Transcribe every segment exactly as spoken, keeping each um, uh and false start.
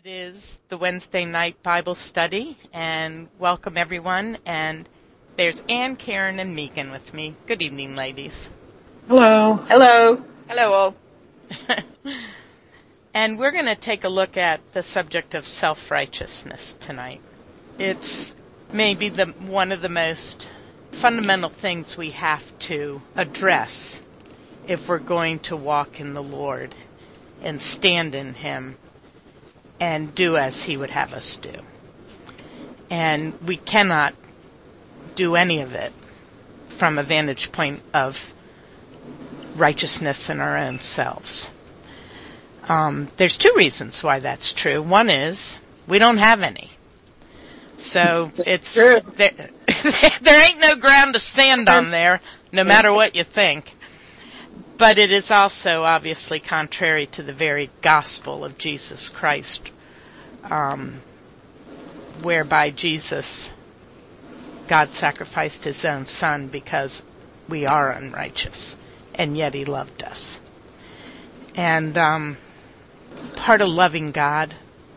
It is the Wednesday night Bible study, and welcome everyone. And there's Ann, Karen, and Megan with me. Good evening, ladies. Hello. Hello. Hello, all. And we're going to take a look at the subject of self-righteousness tonight. It's maybe the one of the most fundamental things we have to address if we're going to walk in the Lord and stand in Him and do as He would have us do. And we cannot do any of it from a vantage point of righteousness in our own selves. Um, there's two reasons why that's true. One is we don't have any. So it's there, there ain't no ground to stand on there, no matter what you think. But it is also obviously contrary to the very gospel of Jesus Christ, um, whereby Jesus, God sacrificed His own Son because we are unrighteous, and yet He loved us. And um, part of loving God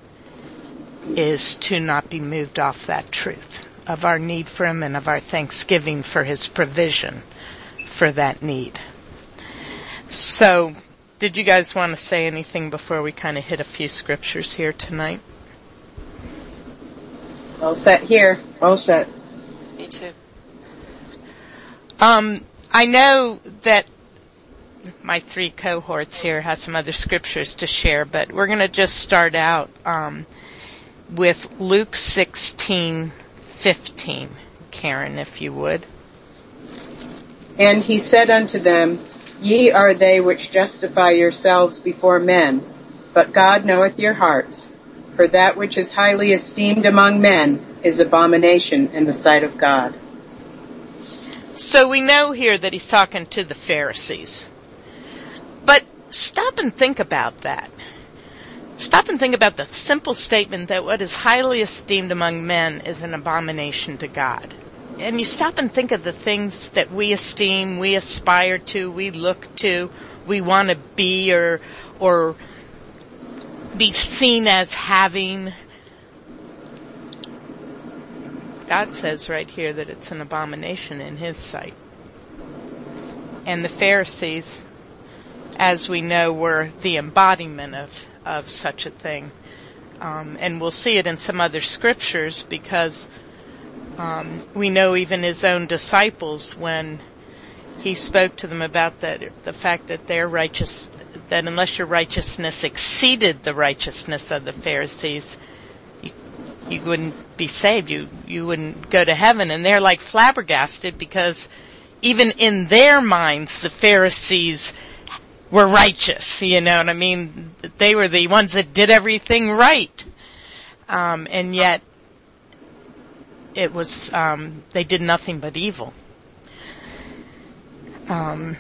is to not be moved off that truth of our need for Him and of our thanksgiving for His provision for that need. So, did you guys want to say anything before we kind of hit a few scriptures here tonight? All set here. All set. Me too. Um, I know that my three cohorts here have some other scriptures to share, but we're going to just start out um, with Luke sixteen fifteen. Karen, if you would. And He said unto them, Ye are they which justify yourselves before men, but God knoweth your hearts. For that which is highly esteemed among men is abomination in the sight of God. So we know here that He's talking to the Pharisees. But stop and think about that. Stop and think about the simple statement that what is highly esteemed among men is an abomination to God. And you stop and think of the things that we esteem, we aspire to, we look to, we want to be or or be seen as having. God says right here that it's an abomination in His sight. And the Pharisees, as we know, were the embodiment of, of such a thing. Um, and we'll see it in some other scriptures because Um, we know even His own disciples, when He spoke to them about that, the fact that their righteous, that unless your righteousness exceeded the righteousness of the Pharisees, you, you wouldn't be saved. You, you wouldn't go to heaven. And they're like flabbergasted because even in their minds, the Pharisees were righteous. You know what I mean? They were the ones that did everything right. Um, and yet, It was, um, they did nothing but evil. Um,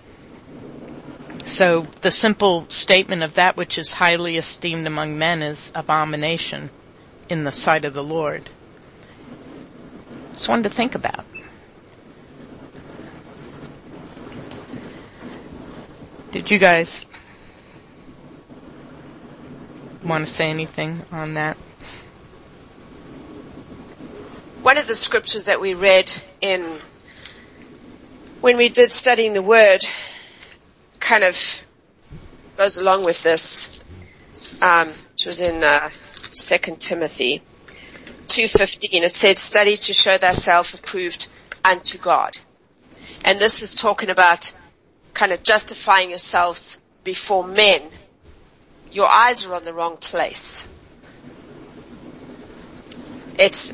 so the simple statement of that which is highly esteemed among men is abomination in the sight of the Lord. Just wanted to think about. Did you guys want to say anything on that? One of the scriptures that we read in, when we did studying the Word, kind of goes along with this, um, which was in uh, Second Timothy two fifteen. It said, study to show thyself approved unto God. And this is talking about kind of justifying yourselves before men. Your eyes are on the wrong place. It's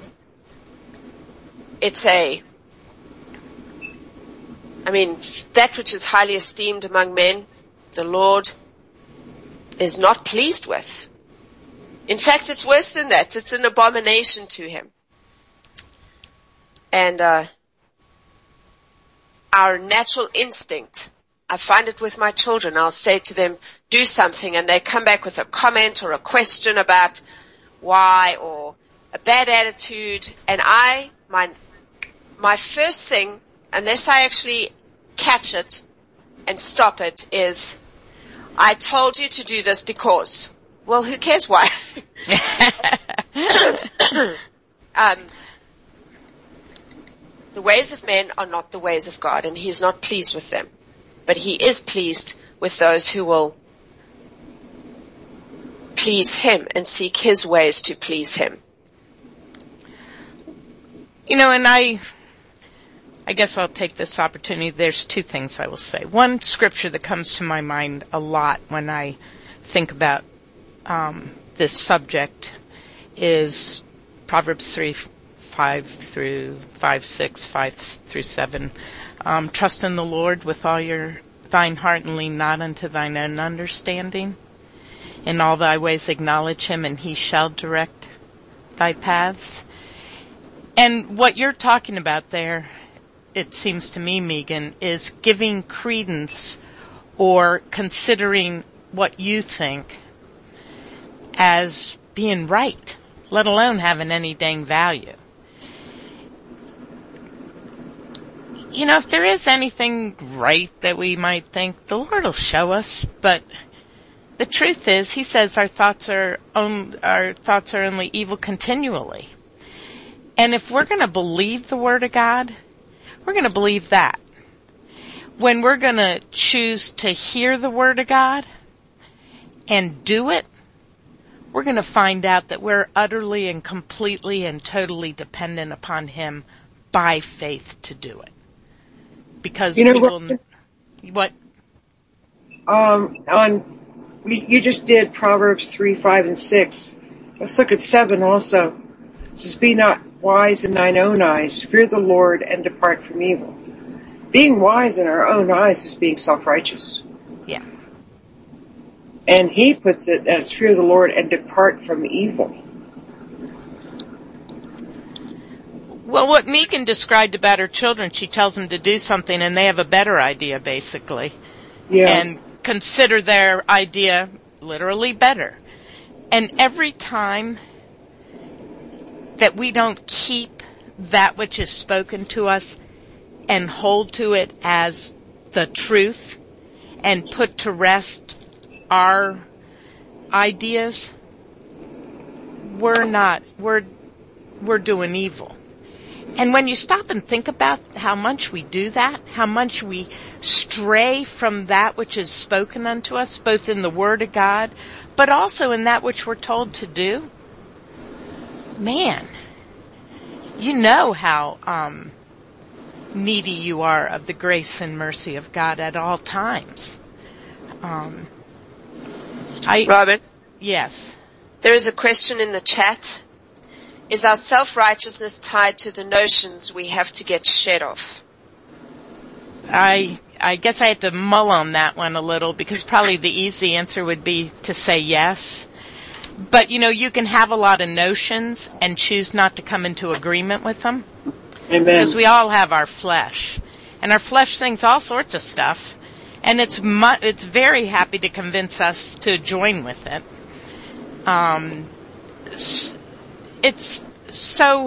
It's a, I mean, that which is highly esteemed among men, the Lord is not pleased with. In fact, it's worse than that. It's an abomination to Him. And uh, our natural instinct, I find it with my children. I'll say to them, do something, and they come back with a comment or a question about why or a bad attitude, and I, my My first thing, unless I actually catch it and stop it, is I told you to do this because. well, who cares why? um, the ways of men are not the ways of God, and he's not pleased with them. But he is pleased with those who will please him and seek his ways to please him. You know, and I, I guess I'll take this opportunity. There's two things I will say. One scripture that comes to my mind a lot when I think about um, this subject is Proverbs three, five through five, six, five through seven. Um, trust in the Lord with all your thine heart and lean not unto thine own understanding. In all thy ways acknowledge him, and he shall direct thy paths. And what you're talking about there, it seems to me, Megan, is giving credence or considering what you think as being right, let alone having any dang value. You know, if there is anything right that we might think, the Lord will show us, but the truth is, he says our thoughts are on, our thoughts are only evil continually. And if we're going to believe the Word of God, we're going to believe that. When we're going to choose to hear the Word of God and do it, we're going to find out that we're utterly and completely and totally dependent upon him by faith to do it. Because you know, we will... What? Um, on, you just did Proverbs three, five, and six. Let's look at seven also. It says, be not wise in thine own eyes. Fear the Lord and depart from evil. Being wise in our own eyes is being self-righteous. Yeah. And he puts it as fear the Lord and depart from evil. Well, what Megan described about her children, she tells them to do something and they have a better idea, basically. Yeah. And consider their idea literally better. And every time that we don't keep that which is spoken to us and hold to it as the truth and put to rest our ideas, we're not, we're, we're doing evil. And when you stop and think about how much we do that, how much we stray from that which is spoken unto us, both in the Word of God, but also in that which we're told to do, man, you know how um, needy you are of the grace and mercy of God at all times. Um, I, Robin? Yes. There is a question in the chat. Is our self-righteousness tied to the notions we have to get shed of? I I guess I had to mull on that one a little because probably the easy answer would be to say yes. But, you know, you can have a lot of notions and choose not to come into agreement with them. Amen. Because we all have our flesh. And our flesh thinks all sorts of stuff. And it's mu- it's very happy to convince us to join with it. Um, it's so...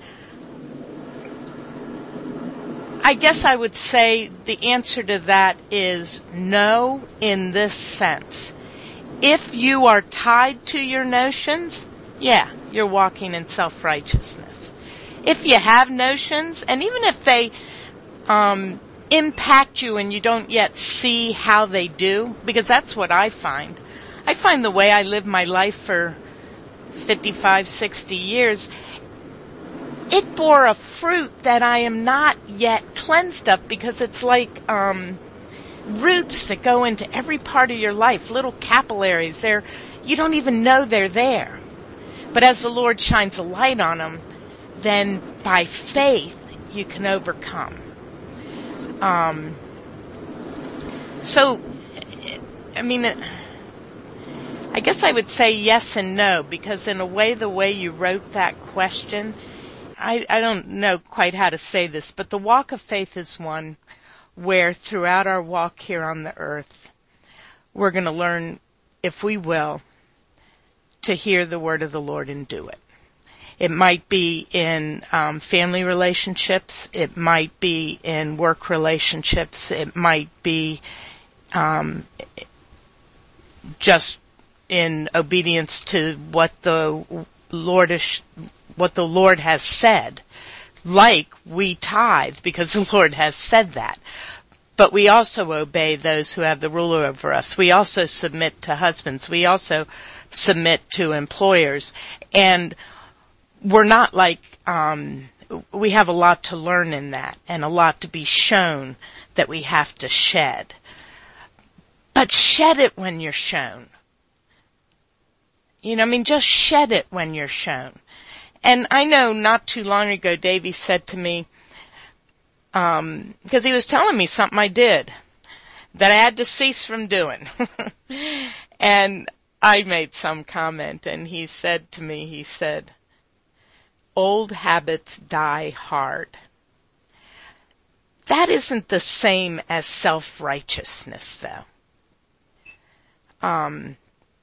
I guess I would say the answer to that is no in this sense. If you are tied to your notions, yeah, you're walking in self-righteousness. If you have notions, and even if they um, impact you and you don't yet see how they do, because that's what I find. I find the way I live my life for fifty-five, sixty years, it bore a fruit that I am not yet cleansed of because it's like um, roots that go into every part of your life, little capillaries. They're, you don't even know they're there. But as the Lord shines a light on them, then by faith you can overcome. Um, so, I mean, I guess I would say yes and no, because in a way, the way you wrote that question, I, I don't know quite how to say this, but the walk of faith is one where throughout our walk here on the earth, we're going to learn, if we will, to hear the word of the Lord and do it. It might be in um, family relationships. It might be in work relationships. It might be um, just in obedience to what the Lord is, what the Lord has said. Like we tithe because the Lord has said that. But we also obey those who have the ruler over us. We also submit to husbands. We also submit to employers. And we're not like, um, we have a lot to learn in that and a lot to be shown that we have to shed. But shed it when you're shown. You know, I mean, just shed it when you're shown. And I know not too long ago, Davey said to me, um, because he was telling me something I did that I had to cease from doing. And I made some comment, and he said to me, he said, old habits die hard. That isn't the same as self-righteousness, though. Um,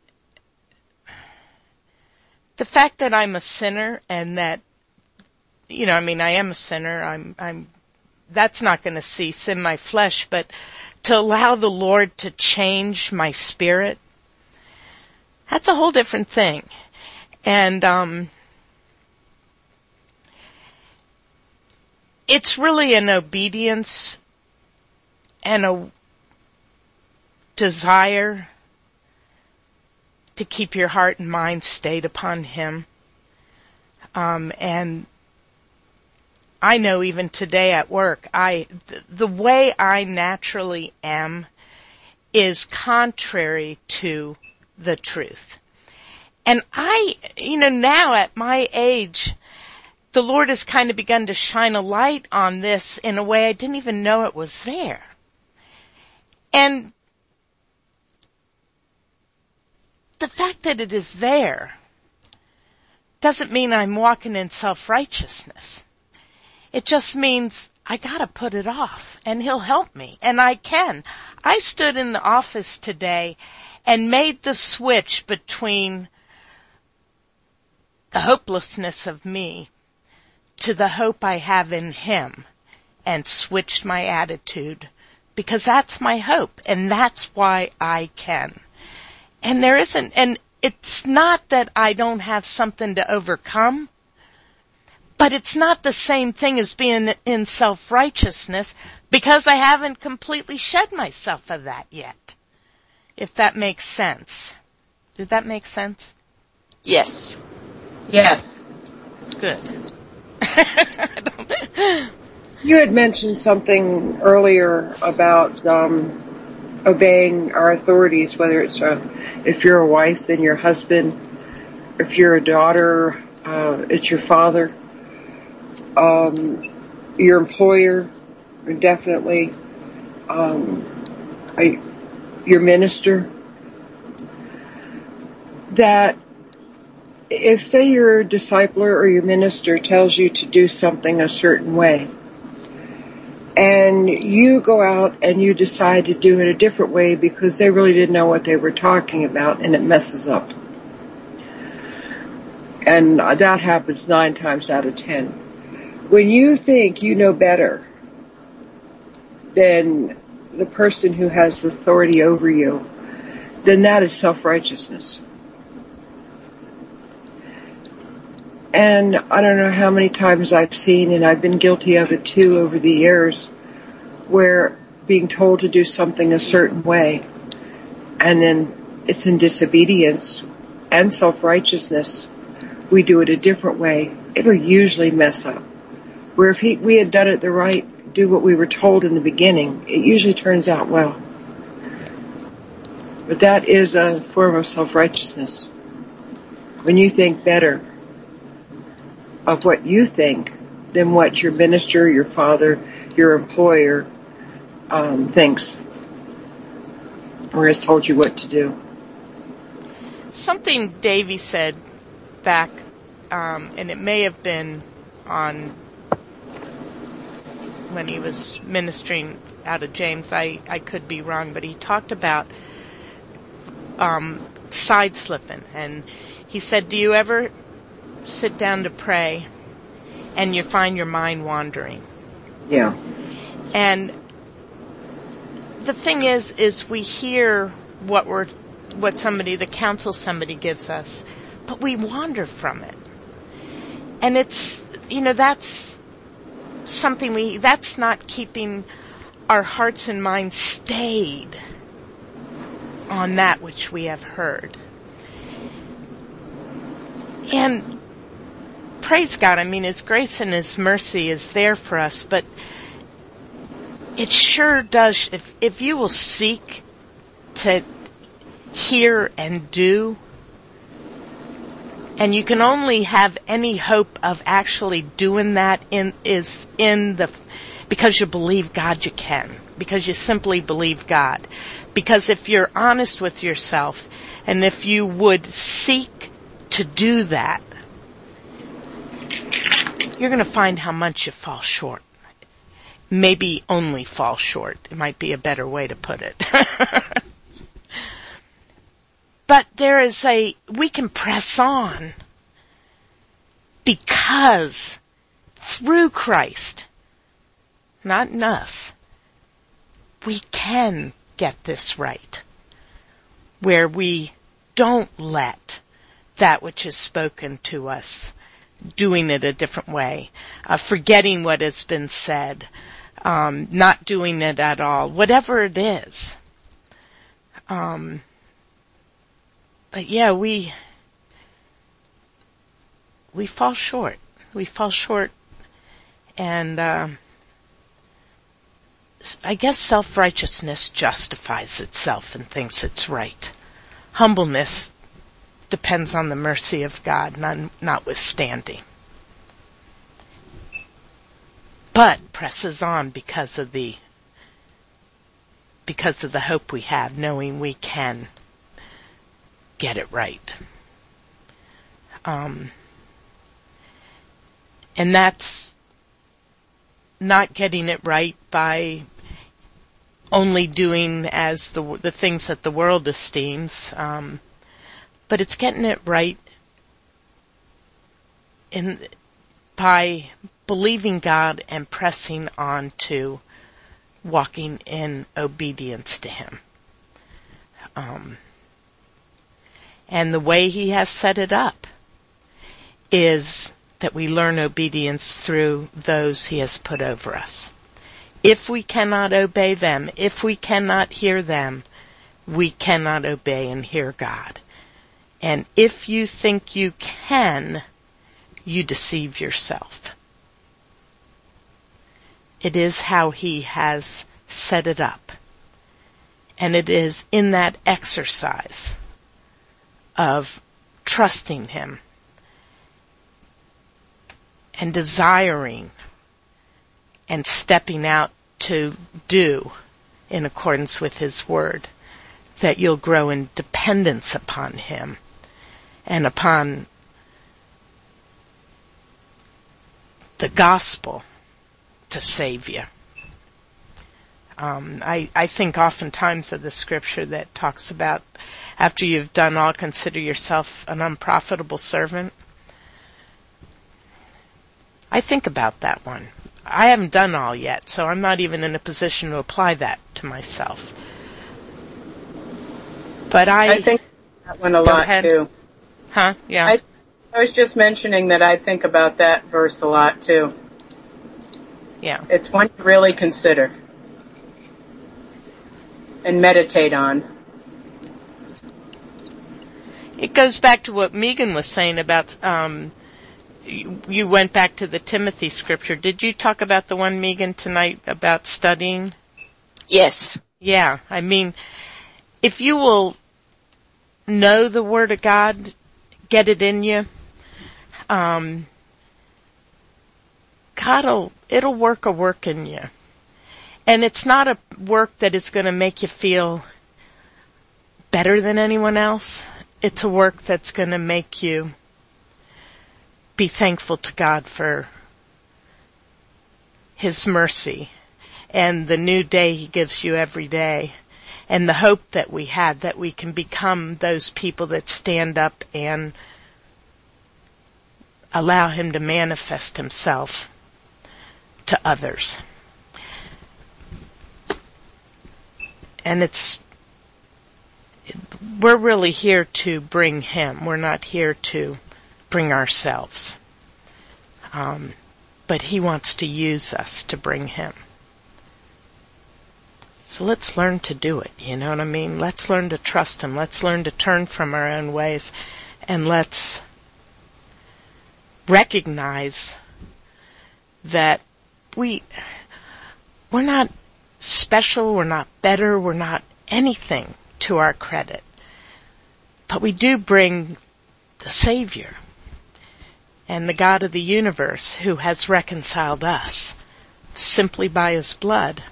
the fact that I'm a sinner and that, you know, I mean, I am a sinner, I'm, I'm, that's not going to cease in my flesh, but to allow the Lord to change my spirit, that's a whole different thing. And, um, it's really an obedience and a desire to keep your heart and mind stayed upon Him. Um, and I know even today at work, I, th- the way I naturally am is contrary to the truth. And I, you know, now at my age, the Lord has kind of begun to shine a light on this in a way I didn't even know it was there. And the fact that it is there doesn't mean I'm walking in self-righteousness. It just means I gotta put it off, and He'll help me, and I can. I stood in the office today and made the switch between the hopelessness of me to the hope I have in Him, and switched my attitude, because that's my hope, and that's why I can. And there isn't, and it's not that I don't have something to overcome, but it's not the same thing as being in self-righteousness, because I haven't completely shed myself of that yet. If that makes sense. Did that make sense? Yes. Yes. Good. You had mentioned something earlier about um, obeying our authorities, whether it's a, if you're a wife, then your husband. If you're a daughter, uh, it's your father. Um, your employer, definitely. Um, I, your minister. That if, say, your discipler or your minister tells you to do something a certain way, and you go out and you decide to do it a different way because they really didn't know what they were talking about, and it messes up. And that happens nine times out of ten. When you think you know better than the person who has authority over you, then that is self-righteousness. And I don't know how many times I've seen, and I've been guilty of it too over the years, where being told to do something a certain way, and then it's in disobedience and self-righteousness, we do it a different way, it'll usually mess up. Where if he, we had done it the right, do what we were told in the beginning, it usually turns out well. But that is a form of self-righteousness. When you think better of what you think than what your minister, your father, your employer um, thinks or has told you what to do. Something Davey said back, um, and it may have been on when he was ministering out of James. I, I could be wrong, but he talked about um, side slipping, and he said, do you ever sit down to pray and you find your mind wandering? Yeah. And the thing is, is we hear what we're what somebody, the counsel somebody gives us, but we wander from it. And it's, you know, that's something we, that's not keeping our hearts and minds stayed on that which we have heard. And praise God, I mean, His grace and His mercy is there for us, but it sure does, if, if you will seek to hear and do, and you can only have any hope of actually doing that in, is in the, because you believe God you can, because you simply believe God. Because if you're honest with yourself, and if you would seek to do that, you're going to find how much you fall short. Maybe only fall short. It might be a better way to put it. But there is a, we can press on because through Christ, not in us, we can get this right. Where we don't let that which is spoken to us, doing it a different way, uh, forgetting what has been said, um, not doing it at all, whatever it is. Um, but yeah, we we fall short. We fall short, and uh, I guess self-righteousness justifies itself and thinks it's right. Humbleness depends on the mercy of God, not, notwithstanding. But presses on because of the because of the hope we have, knowing we can get it right. Um, and that's not getting it right by only doing as the the things that the world esteems, um, but it's getting it right in by believing God and pressing on to walking in obedience to Him. Um, and the way He has set it up is that we learn obedience through those He has put over us. If we cannot obey them, if we cannot hear them, we cannot obey and hear God. And if you think you can, you deceive yourself. It is how He has set it up. And it is in that exercise of trusting Him and desiring and stepping out to do in accordance with His Word that you'll grow in dependence upon Him and upon the gospel to save you. Um, I, I think oftentimes of the scripture that talks about after you've done all, consider yourself an unprofitable servant. I think about that one. I haven't done all yet, so I'm not even in a position to apply that to myself. But I... I think that one a Go lot ahead. too. Huh? Yeah. I, I was just mentioning that I think about that verse a lot too. Yeah. It's one to really consider and meditate on. It goes back to what Megan was saying about, um, you, you went back to the Timothy scripture. Did you talk about the one, Megan, tonight about studying? Yes. Yeah. I mean, if you will know the Word of God, get it in you, um, God'll, it'll work a work in you. And it's not a work that is going to make you feel better than anyone else. It's a work that's going to make you be thankful to God for His mercy and the new day He gives you every day, and the hope that we had that we can become those people that stand up and allow Him to manifest Himself to others. And it's we're really here to bring him. We're not here to bring ourselves. Um, but he wants to use us to bring him. So let's learn to do it, you know what I mean? Let's learn to trust him. Let's learn to turn from our own ways. And let's recognize that we, we're not special, we're not better, we're not anything to our credit. But we do bring the Savior and the God of the universe who has reconciled us simply by his blood.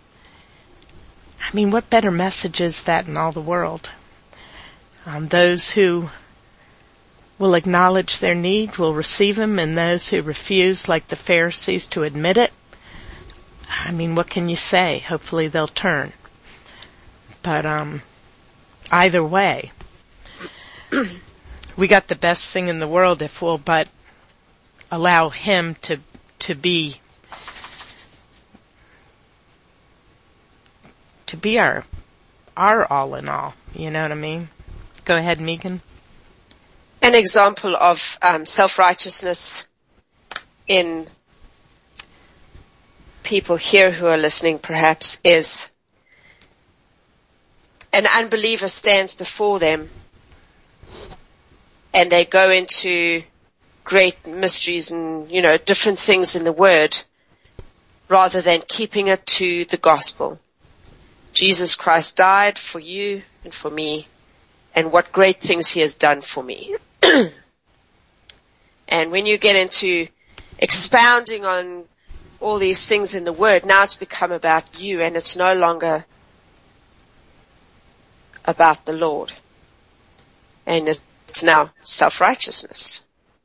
I mean, what better message is that in all the world? Um, those who will acknowledge their need will receive him, and those who refuse, like the Pharisees, to admit it, I mean, what can you say? Hopefully they'll turn. But um, either way, we got the best thing in the world if we'll but allow him to to be to be our our all in all. You know what I mean? Go ahead, Megan. An example of um, self-righteousness in people here who are listening perhaps is an unbeliever stands before them and they go into great mysteries and, you know, different things in the Word rather than keeping it to the gospel. Jesus Christ died for you and for me, and what great things he has done for me. And when you get into expounding on all these things in the Word, now it's become about you, and it's no longer about the Lord. And it's now self-righteousness.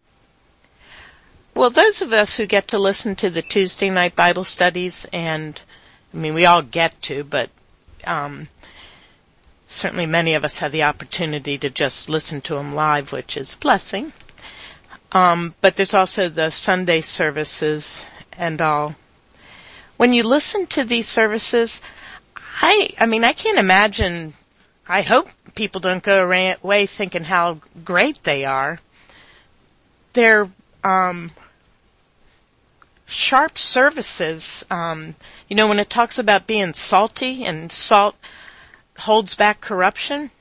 Well, those of us who get to listen to the Tuesday night Bible studies, and I mean, we all get to, but um, certainly many of us have the opportunity to just listen to them live, which is a blessing. Um, but there's also the Sunday services and all. When you listen to these services, I, I mean, I can't imagine, I hope people don't go away thinking how great they are. They're, um, sharp services. Um, you know, when it talks about being salty and salt holds back corruption,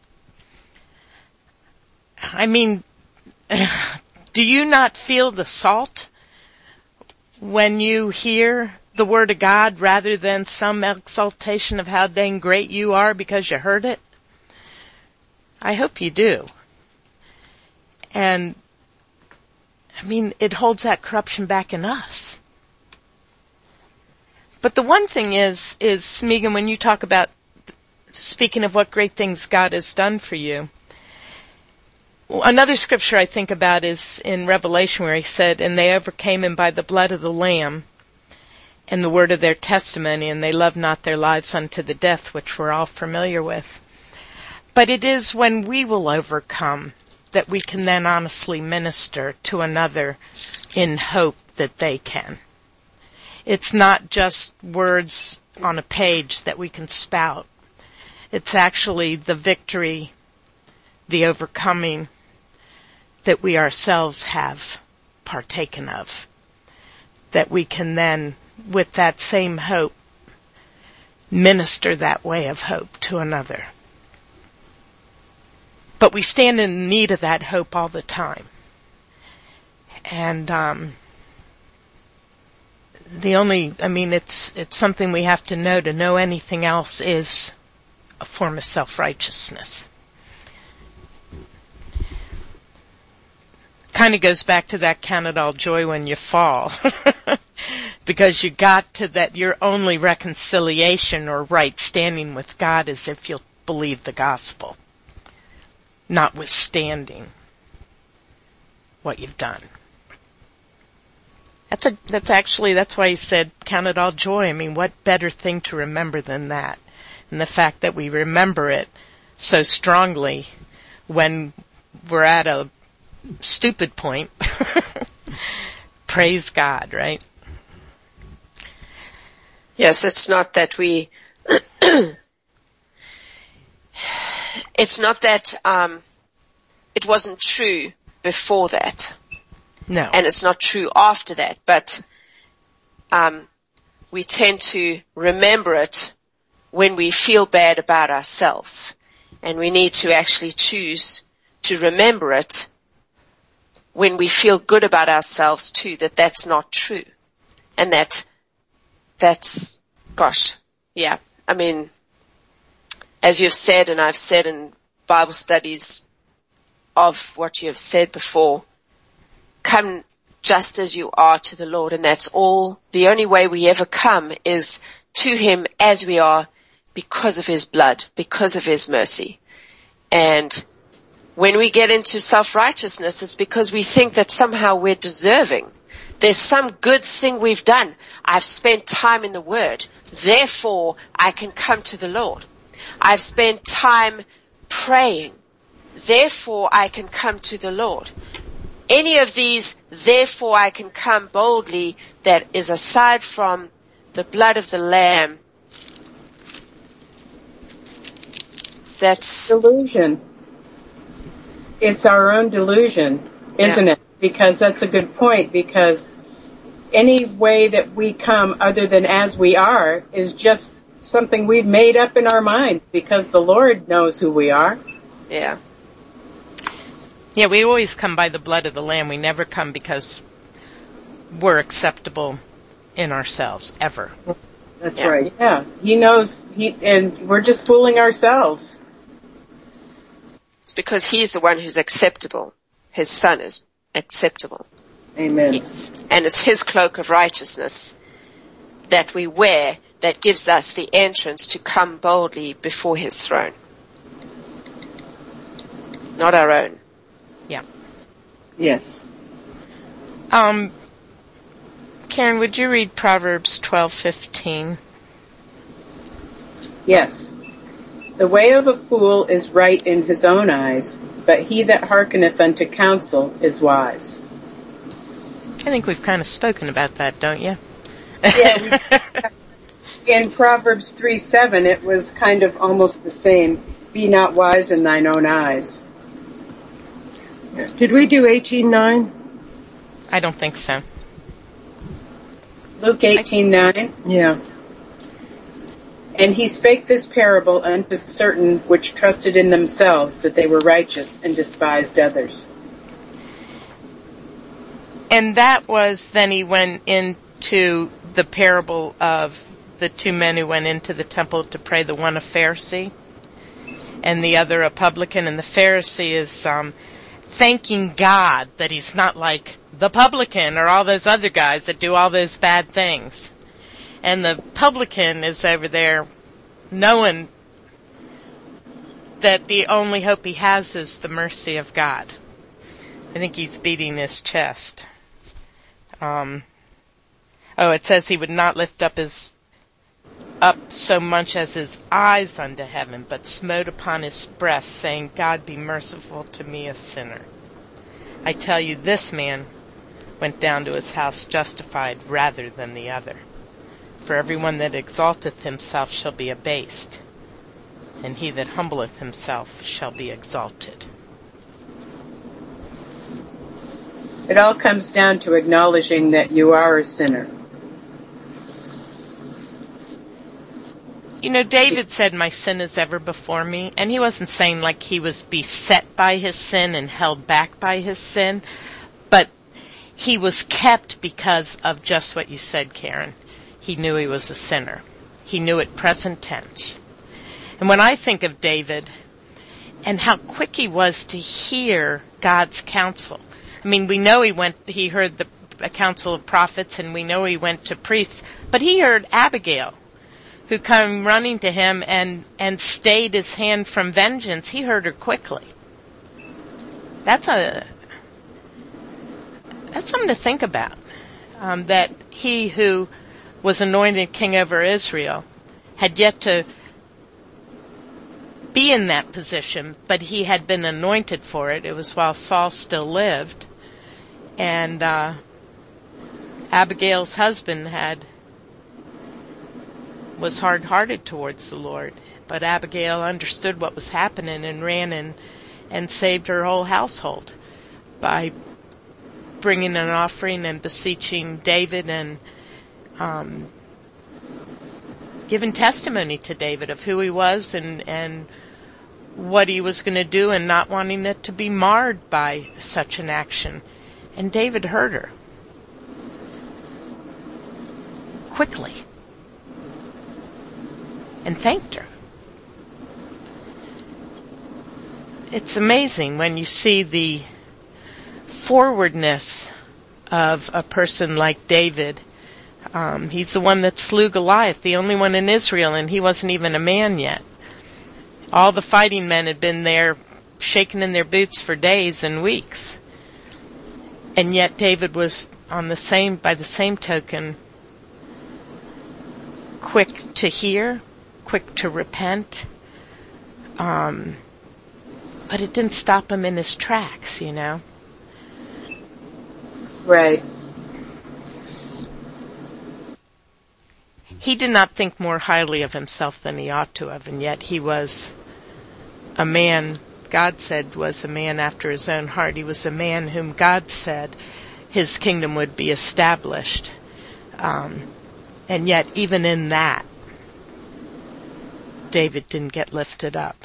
I mean, do you not feel the salt when you hear the Word of God rather than some exaltation of how dang great you are because you heard it? I hope you do. And, I mean, it holds that corruption back in us. But the one thing is, is, Megan, when you talk about speaking of what great things God has done for you, another scripture I think about is in Revelation where he said, and they overcame him by the blood of the Lamb and the word of their testimony, and they loved not their lives unto the death, which we're all familiar with. But it is when we will overcome that we can then honestly minister to another in hope that they can. It's not just words on a page that we can spout. It's actually the victory, the overcoming that we ourselves have partaken of, that we can then, with that same hope, minister that way of hope to another. But we stand in need of that hope all the time. And um, the only, I mean, it's it's something we have to know. To know anything else is a form of self-righteousness. Kind of goes back to that count it all joy when you fall. Because you got to that, your only reconciliation or right standing with God is if you'll believe the gospel, notwithstanding what you've done. That's a, that's actually, that's why he said count it all joy. I mean, what better thing to remember than that? And the fact that we remember it so strongly when we're at a stupid point. Praise God, right? Yes, it's not that we, it's not that um, it wasn't true before that. No. And it's not true after that, but um, we tend to remember it when we feel bad about ourselves. And we need to actually choose to remember it when we feel good about ourselves too, that that's not true. And that, that's, gosh, yeah, I mean, as you've said, and I've said in Bible studies of what you have said before, come just as you are to the Lord, and that's all. The only way we ever come is to Him as we are, because of His blood, because of His mercy. And when we get into self-righteousness, it's because we think that somehow we're deserving. There's some good thing we've done. I've spent time in the Word, therefore I can come to the Lord. I've spent time praying, therefore I can come to the Lord. Any of these, therefore I can come boldly, that is aside from the blood of the Lamb. That's delusion. It's our own delusion, isn't Yeah. it? Because that's a good point, because any way that we come other than as we are is just something we've made up in our mind, because the Lord knows who we are. Yeah. Yeah, we always come by the blood of the Lamb. We never come because we're acceptable in ourselves, ever. That's Yeah. right. Yeah. He knows, he, and we're just fooling ourselves. It's because He's the one who's acceptable. His Son is acceptable. Amen. And it's His cloak of righteousness that we wear that gives us the entrance to come boldly before His throne. Not our own. Yeah. Yes. Um, Karen, would you read Proverbs twelve fifteen? Yes. The way of a fool is right in his own eyes, but he that hearkeneth unto counsel is wise. I think we've kind of spoken about that, don't you? Yeah. We, in Proverbs three seven, it was kind of almost the same. Be not wise in thine own eyes. Did we do eighteen nine? I don't think so. Luke eighteen nine. Yeah. And he spake this parable unto certain which trusted in themselves that they were righteous and despised others. And that was, then he went into the parable of the two men who went into the temple to pray, the one a Pharisee and the other a publican. And the Pharisee is um, thanking God that he's not like the publican or all those other guys that do all those bad things. And the publican is over there knowing that the only hope he has is the mercy of God. I think he's beating his chest. Um, oh, it says he would not lift up his up so much as his eyes unto heaven, but smote upon his breast, saying, God be merciful to me, a sinner. I tell you, this man went down to his house justified rather than the other. For everyone that exalteth himself shall be abased, and he that humbleth himself shall be exalted. It all comes down to acknowledging that you are a sinner. You know, David said, my sin is ever before me, and he wasn't saying like he was beset by his sin and held back by his sin, but he was kept because of just what you said, Karen. He knew he was a sinner. He knew it present tense. And when I think of David and how quick he was to hear God's counsel, I mean, we know he went, he heard the counsel of prophets, and we know he went to priests, but he heard Abigail, who came running to him and, and stayed his hand from vengeance. He heard her quickly. That's a, that's something to think about. Um, that he who was anointed king over Israel had yet to be in that position, but he had been anointed for it. It was while Saul still lived. And uh, Abigail's husband had was hard-hearted towards the Lord. But Abigail understood what was happening and ran and, and saved her whole household by bringing an offering and beseeching David and um, giving testimony to David of who he was and, and what he was going to do, and not wanting it to be marred by such an action. And David heard her quickly and thanked her. It's amazing when you see the forwardness of a person like David. Um, he's the one that slew Goliath, the only one in Israel, and he wasn't even a man yet. All the fighting men had been there shaking in their boots for days and weeks. And yet David was on the same, by the same token, quick to hear, quick to repent. Um, but it didn't stop him in his tracks, you know. Right. He did not think more highly of himself than he ought to have, and yet he was a man, God said, was a man after his own heart. He was a man whom God said his kingdom would be established. Um, and yet, even in that, David didn't get lifted up.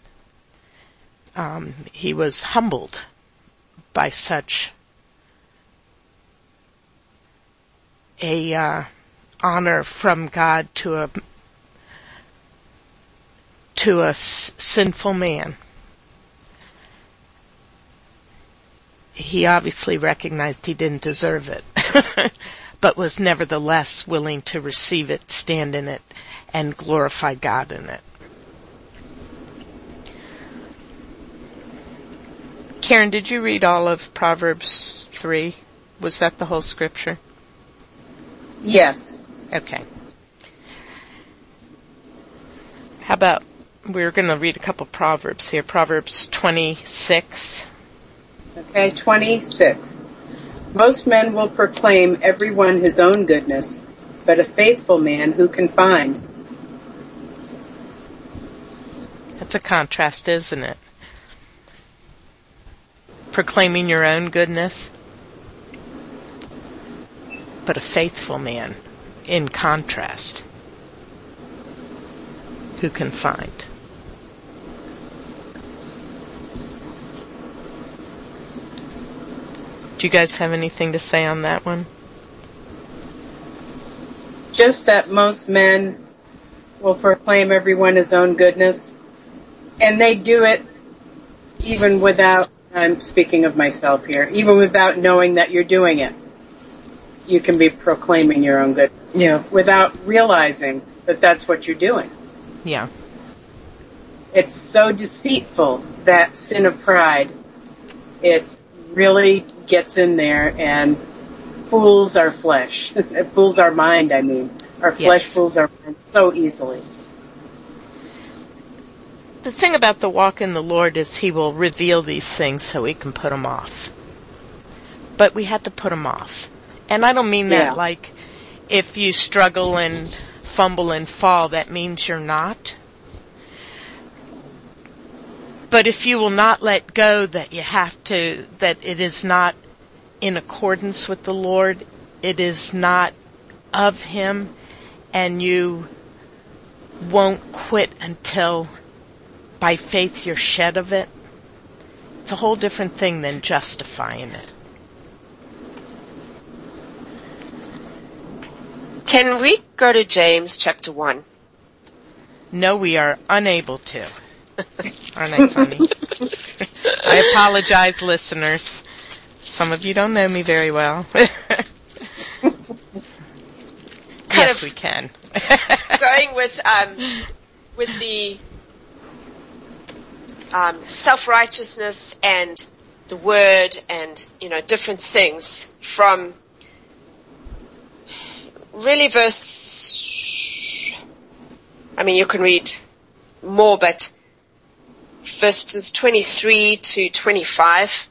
Um, he was humbled by such a uh, honor from God to a to a s- sinful man. He obviously recognized he didn't deserve it, but was nevertheless willing to receive it, stand in it, and glorify God in it. Karen, did you read all of Proverbs three? Was that the whole scripture? Yes. Okay. How about, we're going to read a couple Proverbs here. Proverbs twenty-six. Okay, twenty-six. Most men will proclaim everyone his own goodness, but a faithful man who can find? That's a contrast, isn't it? Proclaiming your own goodness, but a faithful man, in contrast, who can find? Do you guys have anything to say on that one? Just that most men will proclaim everyone his own goodness, and they do it even without, I'm speaking of myself here, even without knowing that you're doing it. You can be proclaiming your own goodness. Yeah. Without realizing that that's what you're doing. Yeah. It's so deceitful, that sin of pride. It really gets in there and fools our flesh. It fools our mind, I mean. Our flesh Yes. fools our mind so easily. The thing about the walk in the Lord is He will reveal these things so we can put them off. But we had to put them off. And I don't mean that Yeah. like if you struggle and fumble and fall, that means you're not. But if you will not let go that you have to, that it is not in accordance with the Lord, it is not of Him, and you won't quit until by faith you're shed of it, it's a whole different thing than justifying it. Can we go to James chapter one? No, we are unable to. Aren't I funny? I apologize, listeners. Some of you don't know me very well. Yes, of we can. Going with um, with the um, self-righteousness and the word and, you know, different things from really verse, I mean, you can read more, but verses twenty-three to twenty-five.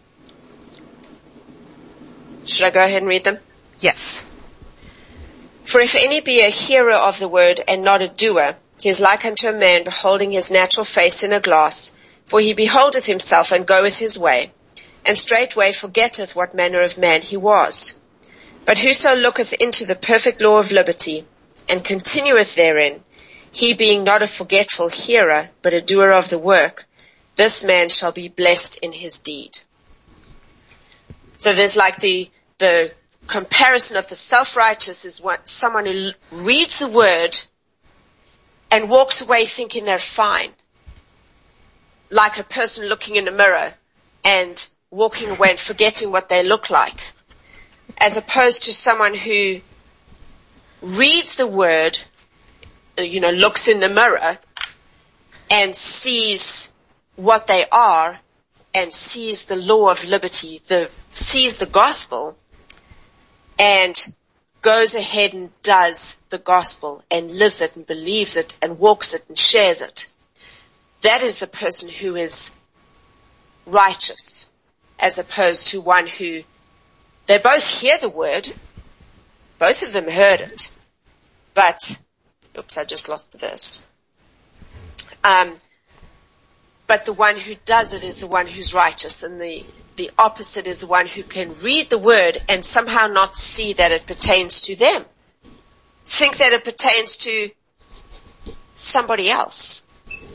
Should I go ahead and read them? Yes. For if any be a hearer of the word and not a doer, He is like unto a man beholding his natural face in a glass, for he beholdeth himself and goeth his way, and straightway forgetteth what manner of man he was. But whoso looketh into the perfect law of liberty, and continueth therein, he being not a forgetful hearer, but a doer of the work, this man shall be blessed in his deed. So there's like the, the comparison of the self-righteous is what, someone who reads the word and walks away thinking they're fine. Like a person looking in a mirror and walking away and forgetting what they look like. As opposed to someone who reads the word, you know, looks in the mirror and sees what they are and sees the law of liberty, the, sees the gospel and goes ahead and does the gospel and lives it and believes it and walks it and shares it. That is the person who is righteous, as opposed to one who, they both hear the word, both of them heard it, but, oops, I just lost the verse. Um, but the one who does it is the one who's righteous, and the The opposite is the one who can read the word and somehow not see that it pertains to them. Think that it pertains to somebody else.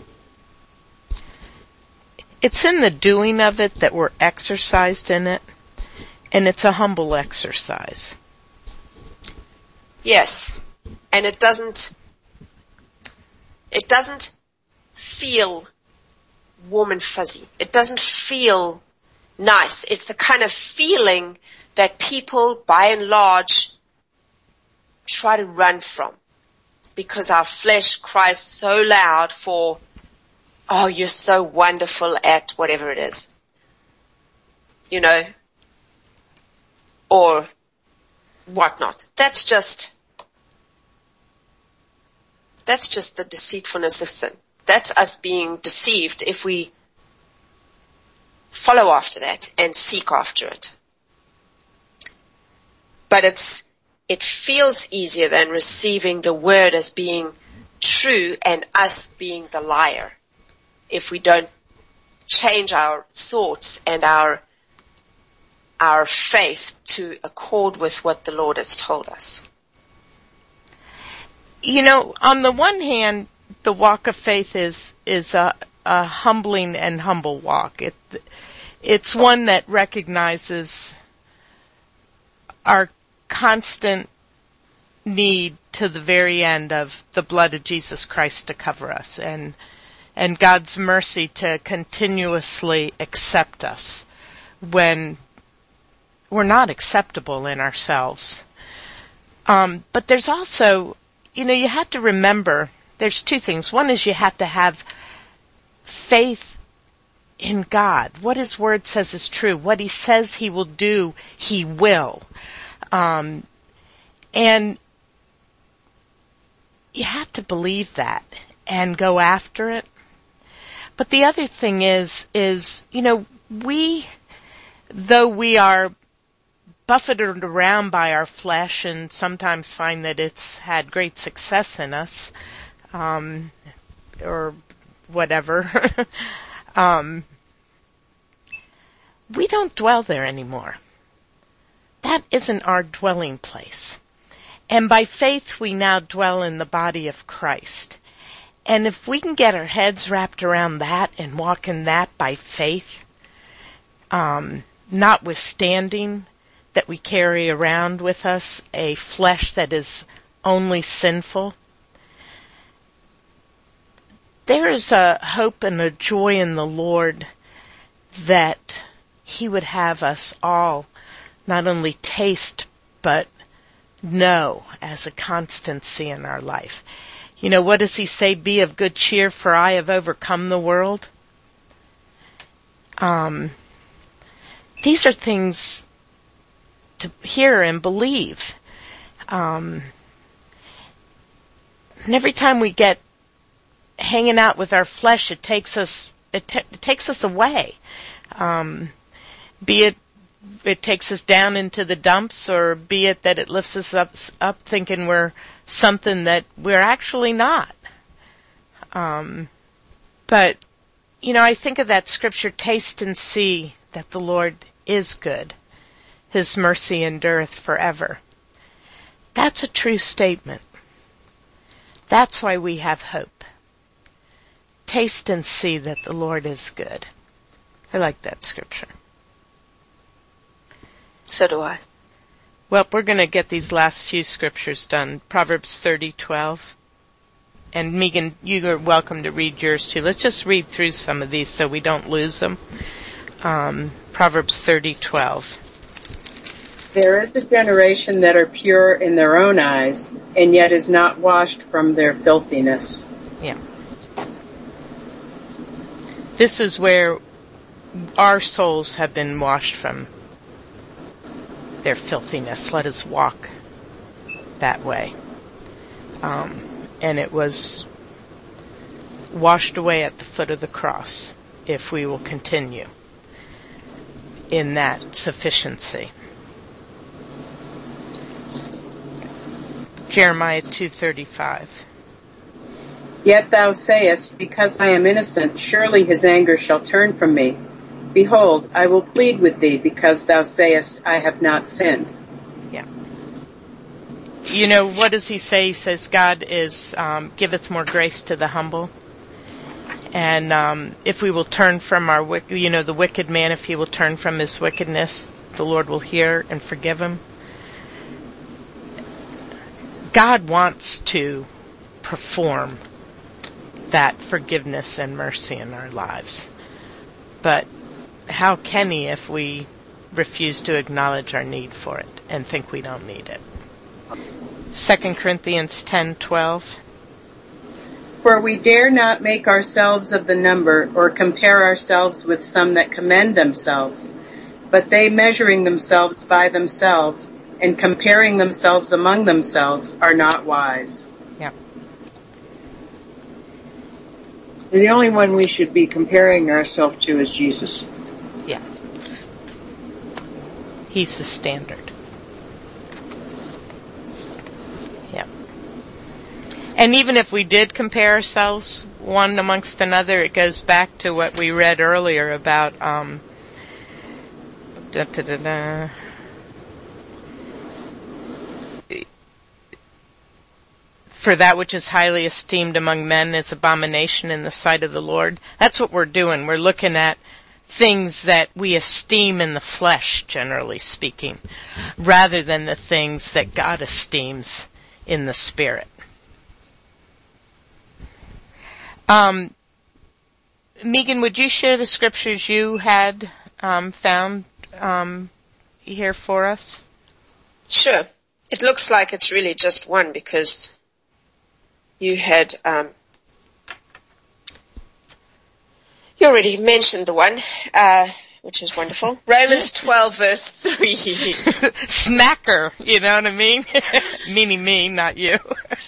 It's in the doing of it that we're exercised in it, and it's a humble exercise. Yes. And it doesn't, it doesn't feel warm and fuzzy. It doesn't feel nice. It's the kind of feeling that people, by and large, try to run from, because our flesh cries so loud for, oh, you're so wonderful at whatever it is, you know, or whatnot. That's just, that's just the deceitfulness of sin. That's us being deceived if we follow after that and seek after it. But it's, it feels easier than receiving the word as being true and us being the liar, if we don't change our thoughts and our, our faith to accord with what the Lord has told us. You know, on the one hand, the walk of faith is, is a, a humbling and humble walk. It, it's one that recognizes our constant need to the very end of the blood of Jesus Christ to cover us, and and God's mercy to continuously accept us when we're not acceptable in ourselves. Um, but there's also, you know, you have to remember, there's two things. One is you have to have faith in God. What His Word says is true. What He says He will do, He will. Um, and you have to believe that and go after it. But the other thing is, is, you know, we, though we are buffeted around by our flesh and sometimes find that it's had great success in us, um, or whatever, um, we don't dwell there anymore. That isn't our dwelling place. And by faith we now dwell in the body of Christ. And if we can get our heads wrapped around that and walk in that by faith, um, notwithstanding that we carry around with us a flesh that is only sinful, there is a hope and a joy in the Lord that He would have us all not only taste but know as a constancy in our life. You know, what does He say? Be of good cheer, for I have overcome the world. Um, these are things to hear and believe. Um, and every time we get hanging out with our flesh, it takes us, it, t- it takes us away. Um, be it, it takes us down into the dumps, or be it that it lifts us up, up thinking we're something that we're actually not. Um, but, you know, I think of that scripture, taste and see that the Lord is good. His mercy endureth forever. That's a true statement. That's why we have hope. Taste and see that the Lord is good. I like that scripture. So do I. Well, we're going to get these last few scriptures done. Proverbs thirty twelve. And Megan, you are welcome to read yours too. Let's just read through some of these so we don't lose them. Um, Proverbs thirty twelve. There is a generation that are pure in their own eyes, and yet is not washed from their filthiness. Yeah. This is where our souls have been washed from their filthiness. Let us walk that way. Um, and it was washed away at the foot of the cross if we will continue in that sufficiency. Jeremiah two thirty-five. Yet thou sayest, because I am innocent, surely his anger shall turn from me. Behold, I will plead with thee, because thou sayest, I have not sinned. Yeah. You know, what does he say? He says, God is, um, giveth more grace to the humble. And, um, if we will turn from our, wick- you know, the wicked man, if he will turn from his wickedness, the Lord will hear and forgive him. God wants to perform that forgiveness and mercy in our lives. But how can he if we refuse to acknowledge our need for it and think we don't need it? Second Corinthians ten twelve. For we dare not make ourselves of the number, or compare ourselves with some that commend themselves. But they, measuring themselves by themselves, and comparing themselves among themselves, are not wise. Yeah. The only one we should be comparing ourselves to is Jesus. Yeah. He's the standard. Yeah. And even if we did compare ourselves one amongst another, it goes back to what we read earlier about um da, da, da, da. For that which is highly esteemed among men is abomination in the sight of the Lord. That's what we're doing. We're looking at things that we esteem in the flesh, generally speaking, rather than the things that God esteems in the spirit. Um, Megan, would you share the scriptures you had um, found um, here for us? Sure. It looks like it's really just one because you had, um, you already mentioned the one, uh, which is wonderful. Romans twelve verse three. Smacker, you know what I mean? Meaning me, not you.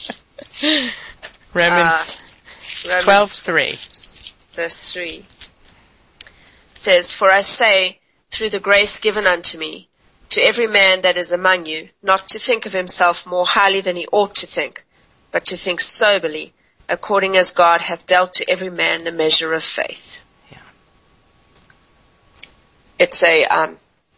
Romans, uh, twelve three. Verse three says, For I say, through the grace given unto me, to every man that is among you, not to think of himself more highly than he ought to think, but to think soberly, according as God hath dealt to every man the measure of faith. Yeah. It's a, um,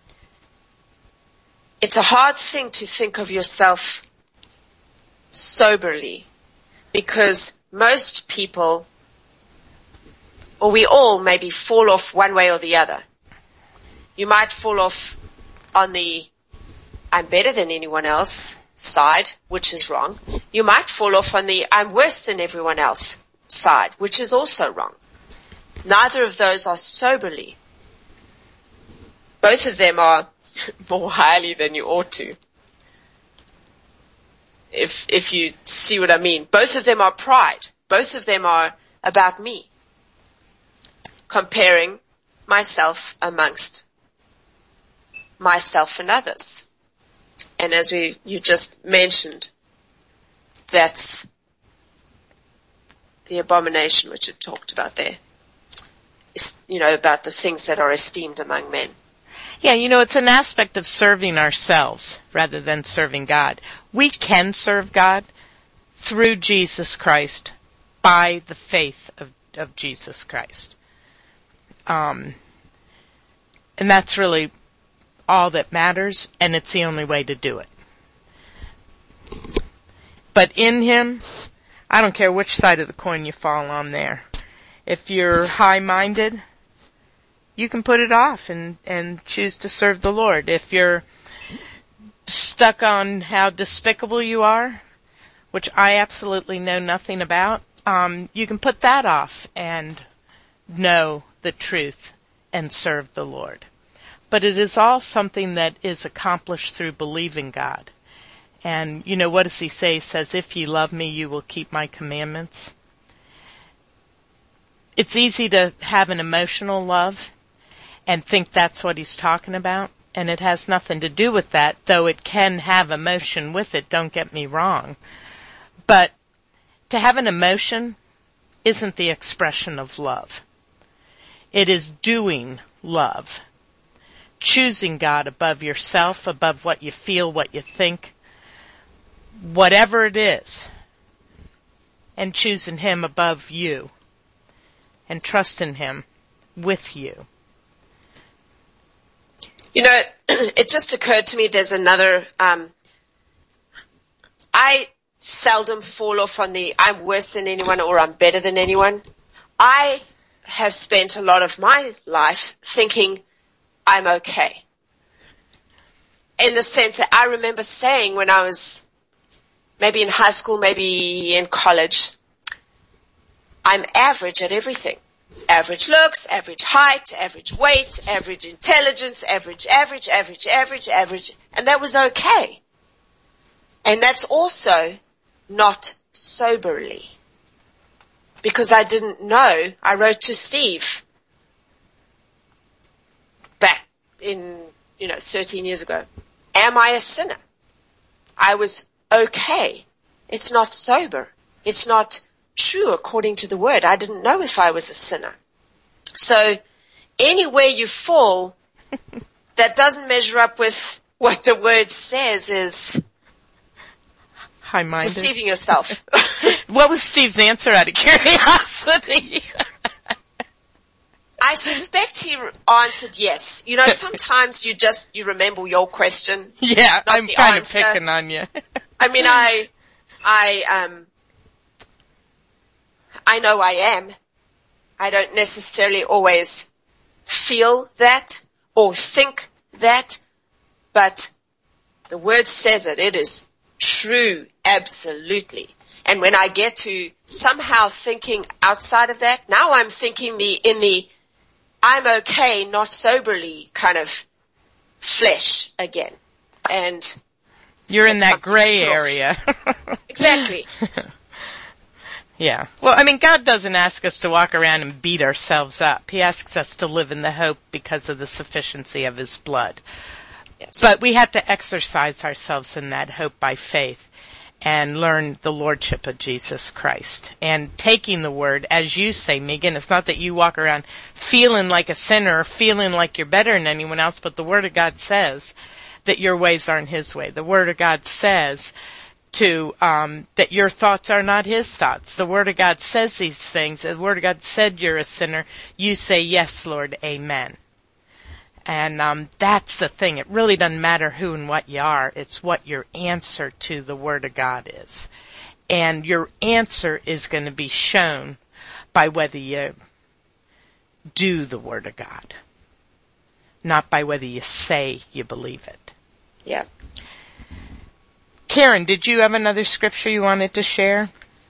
it's a hard thing to think of yourself soberly, because most people, or we all maybe fall off one way or the other. You might fall off on the I'm better than anyone else side, which is wrong. You might fall off on the I'm worse than everyone else side, which is also wrong. Neither of those are soberly. Both of them are more highly than you ought to. If, if you see what I mean. Both of them are pride. Both of them are about me. Comparing myself amongst myself and others. And as we, you just mentioned, that's the abomination which it talked about there. It's, you know, about the things that are esteemed among men. Yeah, you know, it's an aspect of serving ourselves rather than serving God. We can serve God through Jesus Christ by the faith of, of Jesus Christ. Um, and that's really all that matters, and it's the only way to do it. But in him, I don't care which side of the coin you fall on there. If you're high-minded, you can put it off and, and choose to serve the Lord. If you're stuck on how despicable you are, which I absolutely know nothing about, um, you can put that off and know the truth and serve the Lord. But it is all something that is accomplished through believing God. And, you know, what does he say? He says, if you love me, you will keep my commandments. It's easy to have an emotional love and think that's what he's talking about. And it has nothing to do with that, though it can have emotion with it, don't get me wrong. But to have an emotion isn't the expression of love. It is doing love. Choosing God above yourself, above what you feel, what you think, whatever it is, and choosing him above you, and trusting him with you. You know, it just occurred to me there's another, um, I seldom fall off on the I'm worse than anyone or I'm better than anyone. I have spent a lot of my life thinking I'm okay. In the sense that I remember saying when I was maybe in high school, maybe in college, I'm average at everything. Average looks, average height, average weight, average intelligence, average, average, average, average, average, and that was okay. And that's also not soberly. Because I didn't know, I wrote to Steve back in, you know, thirteen years ago. Am I a sinner? I was okay. It's not sober. It's not true according to the word. I didn't know if I was a sinner. So anywhere you fall that doesn't measure up with what the word says is high-minded. Deceiving yourself. What was Steve's answer out of curiosity? I suspect he answered yes. You know, sometimes you just, you remember your question. Yeah, I'm kind of picking on you. I mean, I, I, um, I know I am. I don't necessarily always feel that or think that, but the word says it. It is true, absolutely. And when I get to somehow thinking outside of that, now I'm thinking the, in the, I'm okay, not soberly kind of flesh again. And you're in that gray area. Exactly. Yeah. Well, I mean, God doesn't ask us to walk around and beat ourselves up. He asks us to live in the hope because of the sufficiency of his blood. Yes. But we have to exercise ourselves in that hope by faith and learn the lordship of Jesus Christ. And taking the word, as you say, Megan, it's not that you walk around feeling like a sinner or feeling like you're better than anyone else, but the word of God says that your ways aren't his way. The word of God says to um that your thoughts are not his thoughts. The word of God says these things. The word of God said you're a sinner. You say, yes, Lord, amen. And um that's the thing. It really doesn't matter who and what you are. It's what your answer to the word of God is. And your answer is going to be shown by whether you do the word of God, not by whether you say you believe it. Yeah. Karen, did you have another scripture you wanted to share?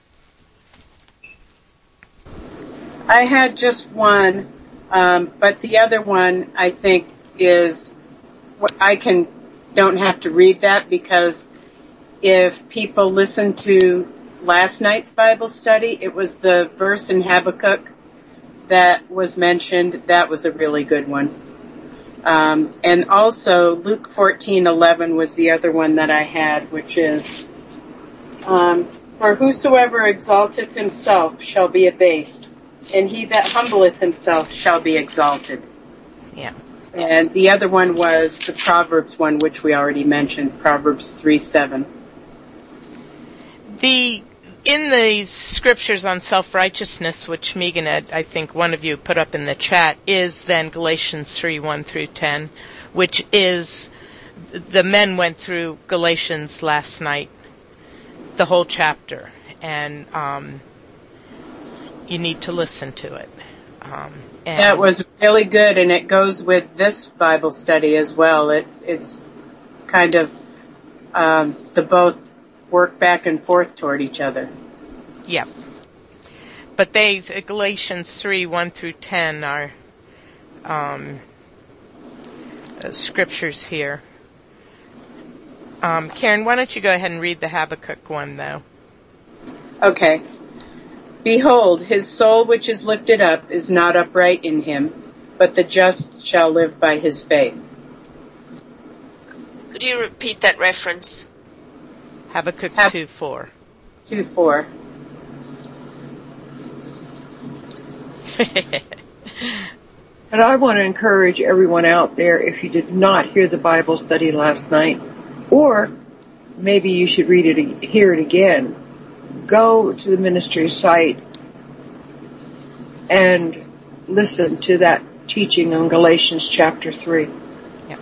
I had just one, um, but the other one I think is I can don't have to read that because if people listen to last night's Bible study, it was the verse in Habakkuk that was mentioned. That was a really good one. Um, and also Luke fourteen eleven was the other one that I had, which is, um, for whosoever exalteth himself shall be abased, and he that humbleth himself shall be exalted. Yeah. And the other one was the Proverbs one, which we already mentioned, Proverbs three seven. The in these scriptures on self-righteousness, which Megan had, I think one of you put up in the chat, is then Galatians three, one through ten, which is, the men went through Galatians last night, the whole chapter, and um, you need to listen to it. Um, and that was really good, and it goes with this Bible study as well. It, it's kind of um, the both work back and forth toward each other. Yeah. But they, Galatians three, one through ten are um, uh, scriptures here. Um, Karen, why don't you go ahead and read the Habakkuk one, though? Okay. Behold, his soul which is lifted up is not upright in him, but the just shall live by his faith. Could you repeat that reference? Habakkuk Hab- two, four. two, four. And I want to encourage everyone out there, if you did not hear the Bible study last night, or maybe you should read it, hear it again, go to the ministry site and listen to that teaching on Galatians chapter three. Yeah.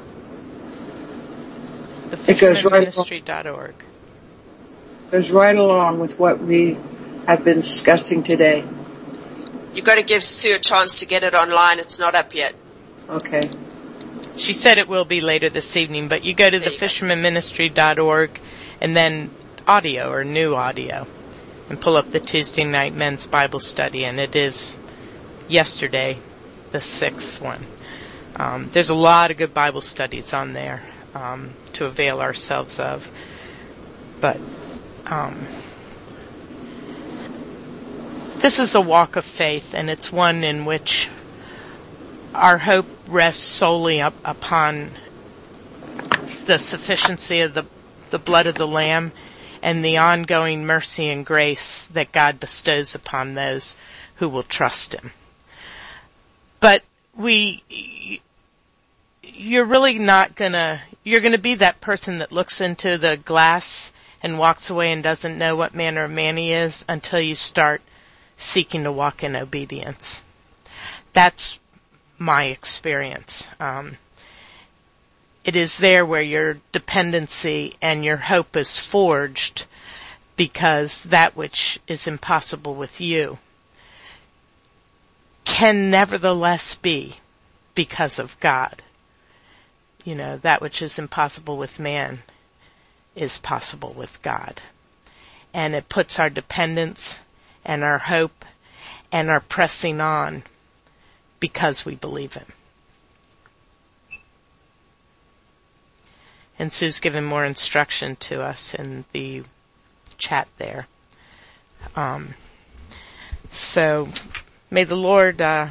the fisherman ministry dot org. Goes right along with what we have been discussing today. You've got to give Sue a chance to get it online. It's not up yet. Okay. She said it will be later this evening, but you go to the fisherman ministry dot org and then audio or new audio and pull up the Tuesday night men's Bible study, and it is yesterday, the sixth one. Um, there's a lot of good Bible studies on there um, to avail ourselves of. But um, this is a walk of faith, and it's one in which our hope rests solely up upon the sufficiency of the, the blood of the Lamb and the ongoing mercy and grace that God bestows upon those who will trust Him. But we, you're really not gonna, you're gonna be that person that looks into the glass and walks away and doesn't know what manner of man he is until you start seeking to walk in obedience. That's my experience. Um, it is there where your dependency and your hope is forged, because that which is impossible with you can nevertheless be because of God. You know, that which is impossible with man is possible with God. And it puts our dependence and our hope and our pressing on because we believe Him. And Sue's given more instruction to us in the chat there. Um, so may the Lord uh,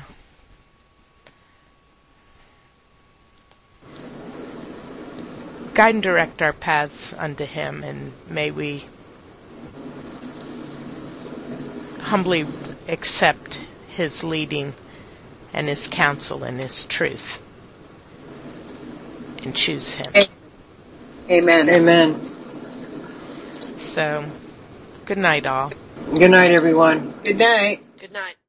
guide and direct our paths unto Him, and may we humbly accept His leading and His counsel and His truth and choose Him. Amen. Amen. So, good night all. Good night, everyone. Good night. Good night.